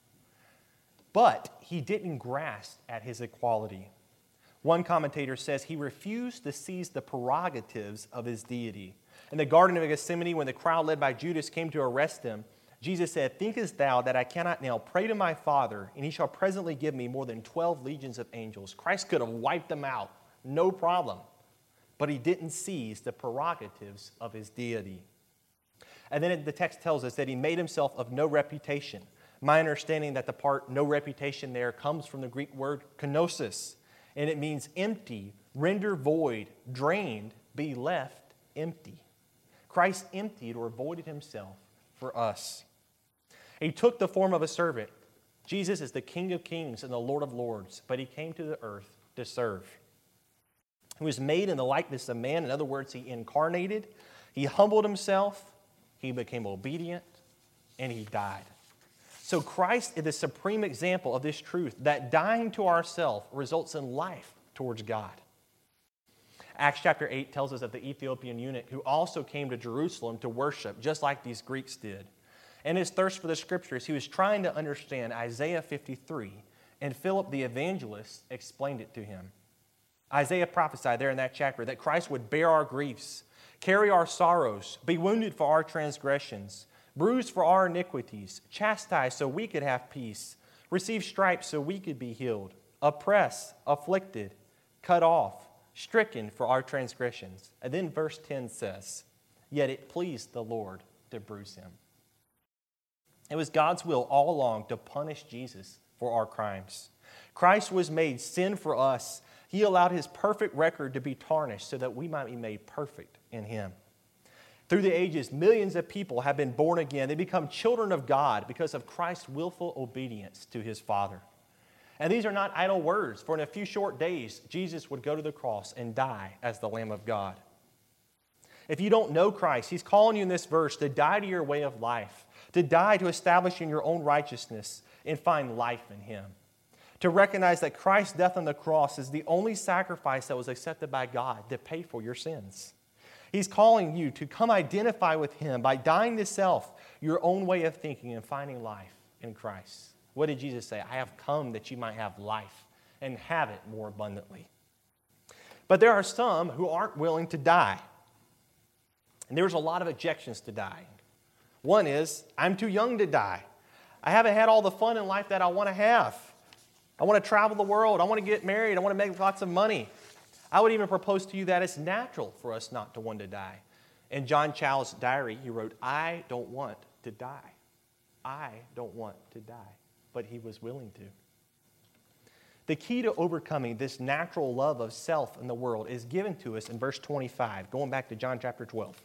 But he didn't grasp at his equality. One commentator says he refused to seize the prerogatives of his deity. In the Garden of Gethsemane, when the crowd led by Judas came to arrest him, Jesus said, "Thinkest thou that I cannot now pray to my Father, and he shall presently give me more than twelve legions of angels?" Christ could have wiped them out, no problem. But he didn't seize the prerogatives of his deity. And then the text tells us that he made himself of no reputation. My understanding that the part no reputation there comes from the Greek word kenosis, and it means empty, render void, drained, be left empty. Christ emptied or voided himself for us. He took the form of a servant. Jesus is the King of kings and the Lord of lords, but he came to the earth to serve. He was made in the likeness of man. In other words, he incarnated. He humbled himself. He became obedient, and he died. So Christ is the supreme example of this truth, that dying to ourselves results in life towards God. Acts chapter eight tells us of the Ethiopian eunuch who also came to Jerusalem to worship, just like these Greeks did. In his thirst for the Scriptures, he was trying to understand Isaiah fifty-three, and Philip the evangelist explained it to him. Isaiah prophesied there in that chapter that Christ would bear our griefs, carry our sorrows, be wounded for our transgressions, bruised for our iniquities, chastised so we could have peace, receive stripes so we could be healed, oppressed, afflicted, cut off, stricken for our transgressions. And then verse ten says, "Yet it pleased the Lord to bruise him." It was God's will all along to punish Jesus for our crimes. Christ was made sin for us. He allowed his perfect record to be tarnished so that we might be made perfect in him. Through the ages, millions of people have been born again. They become children of God because of Christ's willful obedience to his Father. And these are not idle words, for in a few short days, Jesus would go to the cross and die as the Lamb of God. If you don't know Christ, he's calling you in this verse to die to your way of life, to die to establish in your own righteousness and find life in him. To recognize that Christ's death on the cross is the only sacrifice that was accepted by God to pay for your sins. He's calling you to come identify with him by dying to self, your own way of thinking, and finding life in Christ. What did Jesus say? "I have come that you might have life and have it more abundantly." But there are some who aren't willing to die. And there's a lot of objections to dying. One is, I'm too young to die. I haven't had all the fun in life that I want to have. I want to travel the world. I want to get married. I want to make lots of money. I would even propose to you that it's natural for us not to want to die. In John Chow's diary, he wrote, "I don't want to die. I don't want to die." But he was willing to. The key to overcoming this natural love of self in the world is given to us in verse twenty-five, going back to John chapter twelve.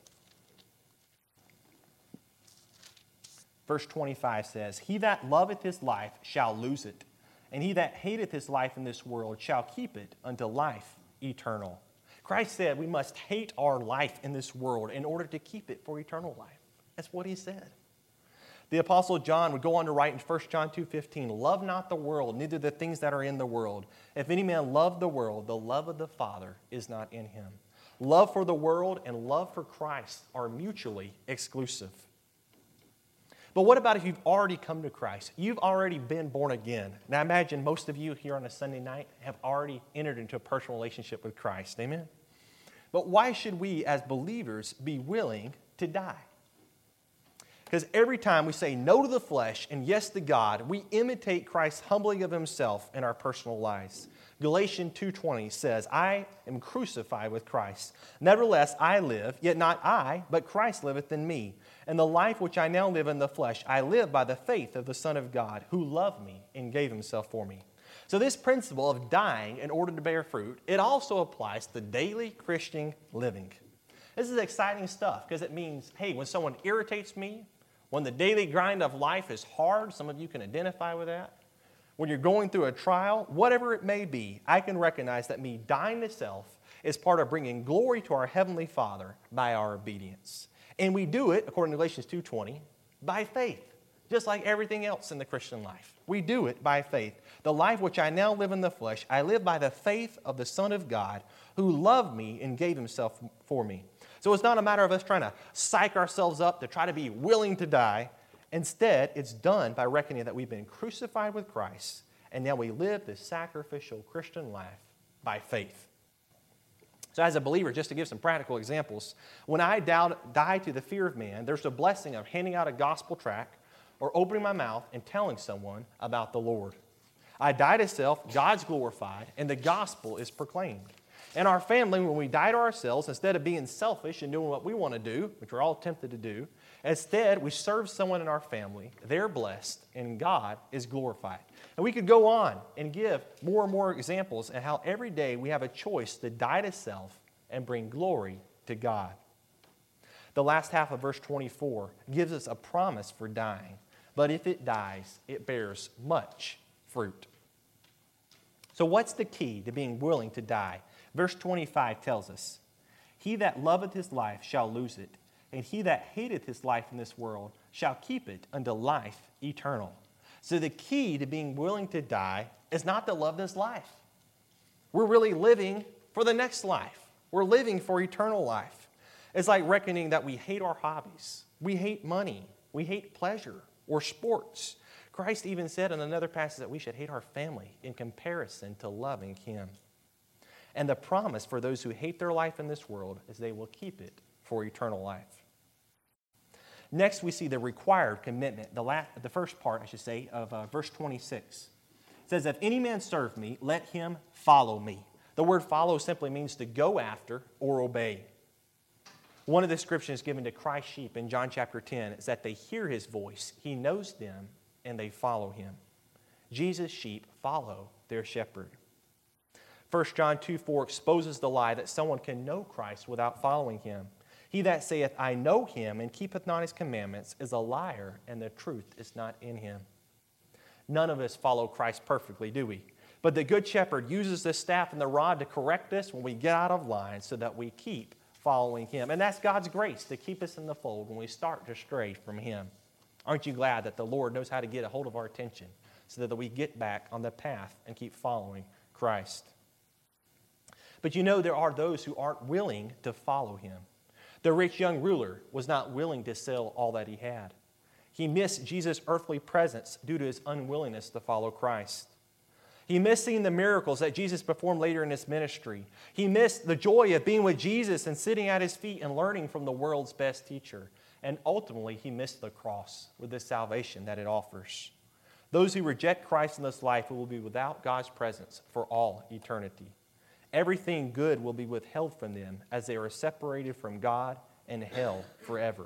Verse twenty-five says, "He that loveth his life shall lose it, and he that hateth his life in this world shall keep it unto life eternal." Christ said we must hate our life in this world in order to keep it for eternal life. That's what he said. The Apostle John would go on to write in First John two fifteen, "Love not the world, neither the things that are in the world. If any man love the world, the love of the Father is not in him." Love for the world and love for Christ are mutually exclusive. But what about if you've already come to Christ? You've already been born again. Now I imagine most of you here on a Sunday night have already entered into a personal relationship with Christ. Amen? But why should we as believers be willing to die? Because every time we say no to the flesh and yes to God, we imitate Christ's humbling of himself in our personal lives. Galatians two twenty says, "I am crucified with Christ. Nevertheless, I live, yet not I, but Christ liveth in me. And the life which I now live in the flesh, I live by the faith of the Son of God, who loved me and gave himself for me." So this principle of dying in order to bear fruit, it also applies to daily Christian living. This is exciting stuff because it means, hey, when someone irritates me, When the daily grind of life is hard, some of you can identify with that. When you're going through a trial, whatever it may be, I can recognize that me dying to self is part of bringing glory to our Heavenly Father by our obedience. And we do it, according to Galatians two twenty, by faith, just like everything else in the Christian life. We do it by faith. The life which I now live in the flesh, I live by the faith of the Son of God, who loved me and gave himself for me. So it's not a matter of us trying to psych ourselves up to try to be willing to die. Instead, it's done by reckoning that we've been crucified with Christ, and now we live this sacrificial Christian life by faith. So as a believer, just to give some practical examples, when I doubt, die to the fear of man, there's the blessing of handing out a gospel tract or opening my mouth and telling someone about the Lord. I die to self, God's glorified, and the gospel is proclaimed. In our family, when we die to ourselves, instead of being selfish and doing what we want to do, which we're all tempted to do, instead we serve someone in our family, they're blessed, and God is glorified. And we could go on and give more and more examples of how every day we have a choice to die to self and bring glory to God. The last half of verse twenty-four gives us a promise for dying. But if it dies, it bears much fruit. So what's the key to being willing to die? Verse twenty-five tells us, he that loveth his life shall lose it, and he that hateth his life in this world shall keep it unto life eternal. So the key to being willing to die is not to love this life. We're really living for the next life. We're living for eternal life. It's like reckoning that we hate our hobbies. We hate money. We hate pleasure or sports. Christ even said in another passage that we should hate our family in comparison to loving him. And the promise for those who hate their life in this world is they will keep it for eternal life. Next, we see the required commitment, the, last, the first part, I should say, of uh, verse twenty-six. It says, if any man serve me, let him follow me. The word follow simply means to go after or obey. One of the descriptions given to Christ's sheep in John chapter ten is that they hear his voice, he knows them, and they follow him. Jesus' sheep follow their shepherd. First John two four exposes the lie that someone can know Christ without following him. He that saith, I know him, and keepeth not his commandments, is a liar, and the truth is not in him. None of us follow Christ perfectly, do we? But the good shepherd uses the staff and the rod to correct us when we get out of line so that we keep following him. And that's God's grace to keep us in the fold when we start to stray from him. Aren't you glad that the Lord knows how to get a hold of our attention so that we get back on the path and keep following Christ? But you know, there are those who aren't willing to follow him. The rich young ruler was not willing to sell all that he had. He missed Jesus' earthly presence due to his unwillingness to follow Christ. He missed seeing the miracles that Jesus performed later in his ministry. He missed the joy of being with Jesus and sitting at his feet and learning from the world's best teacher. And ultimately, he missed the cross with the salvation that it offers. Those who reject Christ in this life will be without God's presence for all eternity. Everything good will be withheld from them as they are separated from God and hell forever.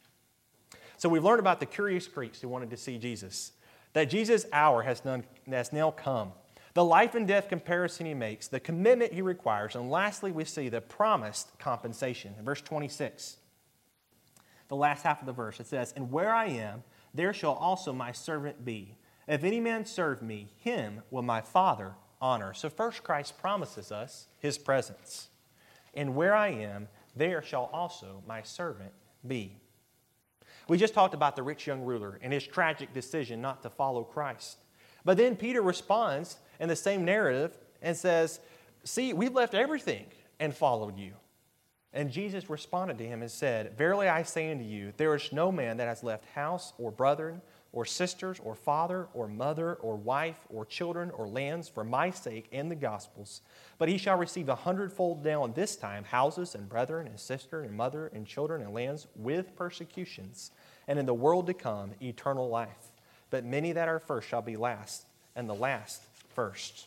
So we've learned about the curious Greeks who wanted to see Jesus, that Jesus' hour has, none, has now come, the life and death comparison he makes, the commitment he requires, and lastly we see the promised compensation. In verse twenty-six, the last half of the verse, it says, and where I am, there shall also my servant be. If any man serve me, him will my Father honor. So first Christ promises us his presence. And where I am, there shall also my servant be. We just talked about the rich young ruler and his tragic decision not to follow Christ. But then Peter responds in the same narrative and says, see, we've left everything and followed you. And Jesus responded to him and said, verily I say unto you, there is no man that has left house or brethren or sisters, or father, or mother, or wife, or children, or lands, for my sake and the gospel's. But he shall receive a hundredfold now in this time, houses, and brethren, and sister, and mother, and children, and lands, with persecutions, and in the world to come, eternal life. But many that are first shall be last, and the last first.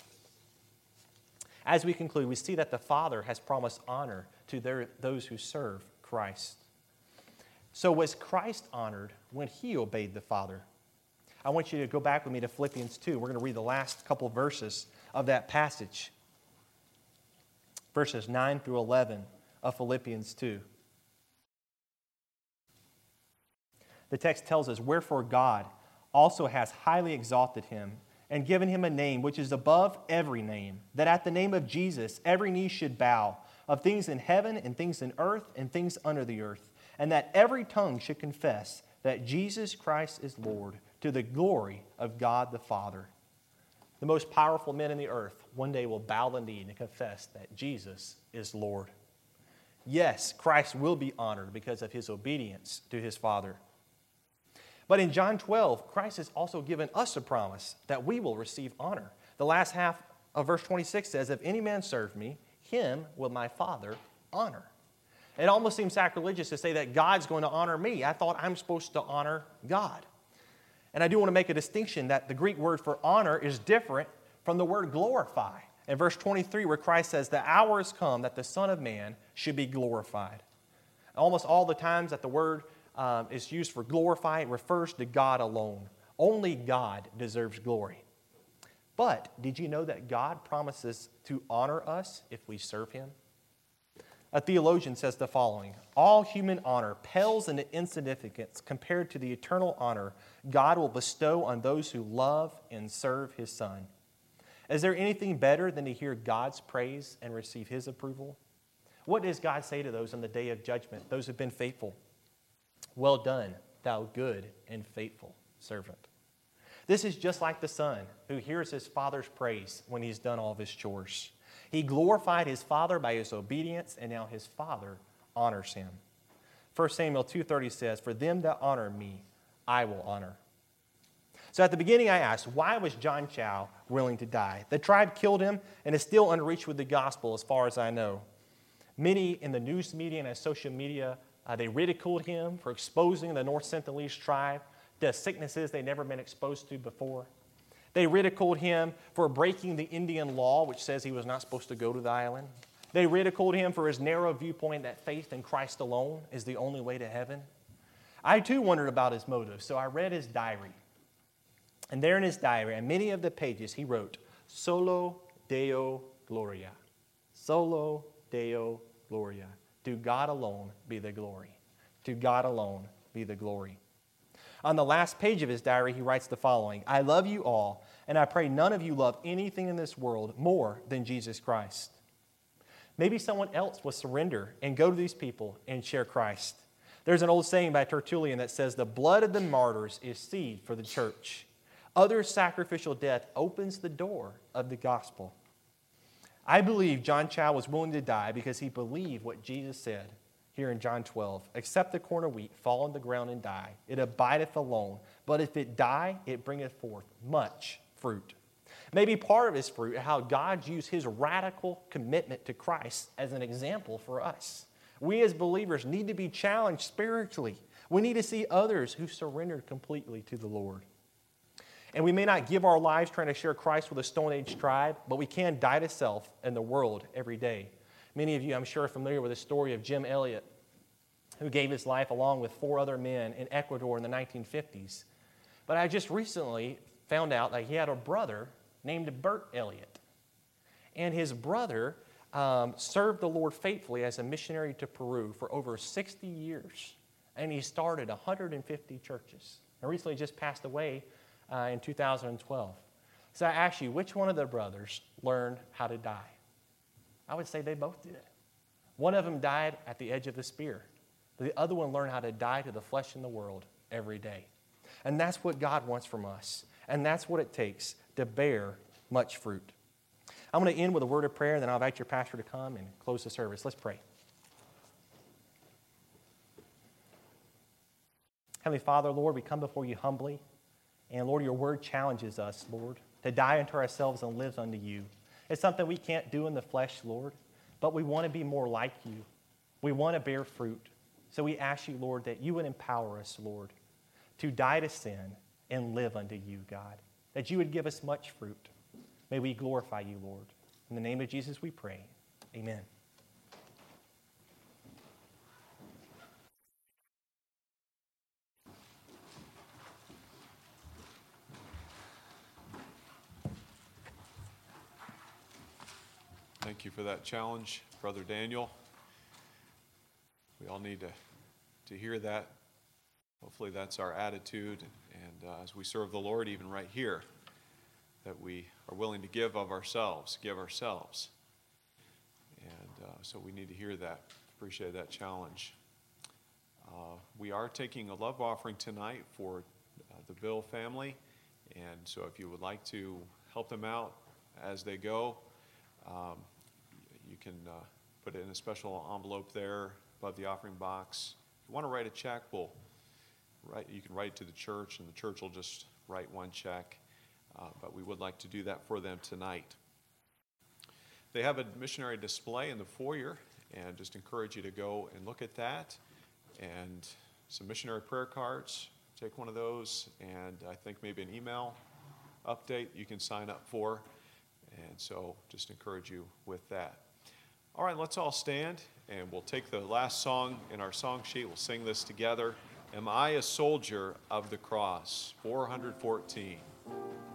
As we conclude, we see that the Father has promised honor to their, those who serve Christ. So was Christ honored when he obeyed the Father? I want you to go back with me to Philippians two. We're going to read the last couple verses of that passage. Verses nine through eleven of Philippians two. The text tells us, wherefore God also has highly exalted him and given him a name which is above every name, that at the name of Jesus every knee should bow, of things in heaven and things in earth and things under the earth, and that every tongue should confess that Jesus Christ is Lord, to the glory of God the Father. The most powerful men in the earth one day will bow the knee and confess that Jesus is Lord. Yes, Christ will be honored because of his obedience to his Father. But in John twelve, Christ has also given us a promise that we will receive honor. The last half of verse twenty-six says, if any man serve me, him will my Father honor. It almost seems sacrilegious to say that God's going to honor me. I thought I'm supposed to honor God. And I do want to make a distinction that the Greek word for honor is different from the word glorify. In verse twenty-three, where Christ says, the hour has come that the Son of Man should be glorified. Almost all the times that the word um, is used for glorify, it refers to God alone. Only God deserves glory. But did you know that God promises to honor us if we serve him? A theologian says the following, all human honor pales into insignificance compared to the eternal honor God will bestow on those who love and serve his Son. Is there anything better than to hear God's praise and receive his approval? What does God say to those on the day of judgment, those who have been faithful? Well done, thou good and faithful servant. This is just like the son who hears his father's praise when he's done all of his chores. He glorified his father by his obedience, and now his father honors him. First Samuel two thirty says, for them that honor me, I will honor. So at the beginning I asked, why was John Chau willing to die? The tribe killed him and is still unreached with the gospel as far as I know. Many in the news media and social media, uh, they ridiculed him for exposing the North Sentinelese tribe to sicknesses they'd never been exposed to before. They ridiculed him for breaking the Indian law, which says he was not supposed to go to the island. They ridiculed him for his narrow viewpoint that faith in Christ alone is the only way to heaven. I too wondered about his motives, so I read his diary. And there in his diary, on many of the pages, he wrote, Solo Deo Gloria. Solo Deo Gloria. To God alone be the glory. To God alone be the glory. On the last page of his diary, he writes the following, I love you all, and I pray none of you love anything in this world more than Jesus Christ. Maybe someone else will surrender and go to these people and share Christ. There's an old saying by Tertullian that says, the blood of the martyrs is seed for the church. Other sacrificial death opens the door of the gospel. I believe John Chau was willing to die because he believed what Jesus said here in John twelve. Except the corn of wheat fall on the ground and die, it abideth alone. But if it die, it bringeth forth much fruit. Maybe part of his fruit is how God used his radical commitment to Christ as an example for us. We as believers need to be challenged spiritually. We need to see others who surrendered completely to the Lord. And we may not give our lives trying to share Christ with a Stone Age tribe, but we can die to self in the world every day. Many of you, I'm sure, are familiar with the story of Jim Elliot, who gave his life along with four other men in Ecuador in the nineteen fifties. But I just recently found out that he had a brother named Bert Elliot. And his brother um, served the Lord faithfully as a missionary to Peru for over sixty years. And he started one hundred fifty churches. And recently just passed away uh, in two thousand twelve. So I ask you, which one of the brothers learned how to die? I would say they both did. One of them died at the edge of the spear. But the other one learned how to die to the flesh and the world every day. And that's what God wants from us. And that's what it takes to bear much fruit. I'm going to end with a word of prayer, and then I'll invite your pastor to come and close the service. Let's pray. Heavenly Father, Lord, we come before you humbly. And Lord, your word challenges us, Lord, to die unto ourselves and live unto you. It's something we can't do in the flesh, Lord, but we want to be more like you. We want to bear fruit. So we ask you, Lord, that you would empower us, Lord, to die to sin and live unto you, God. That you would give us much fruit. May we glorify you, Lord. In the name of Jesus we pray. Amen. Thank you for that challenge, Brother Daniel. We all need to, to hear that hopefully that's our attitude, and uh, as we serve the Lord, even right here, that we are willing to give of ourselves, give ourselves. And uh, so we need to hear that, appreciate that challenge. Uh, we are taking a love offering tonight for uh, the Bill family, and so if you would like to help them out as they go, um, you can uh, put it in a special envelope there above the offering box. If you want to write a check, we'll write, you can write it to the church, and the church will just write one check. Uh, but we would like to do that for them tonight. They have a missionary display in the foyer, and just encourage you to go and look at that. And some missionary prayer cards, take one of those, and I think maybe an email update you can sign up for. And so just encourage you with that. All right, let's all stand, and we'll take the last song in our song sheet. We'll sing this together. Am I a Soldier of the Cross? four hundred fourteen.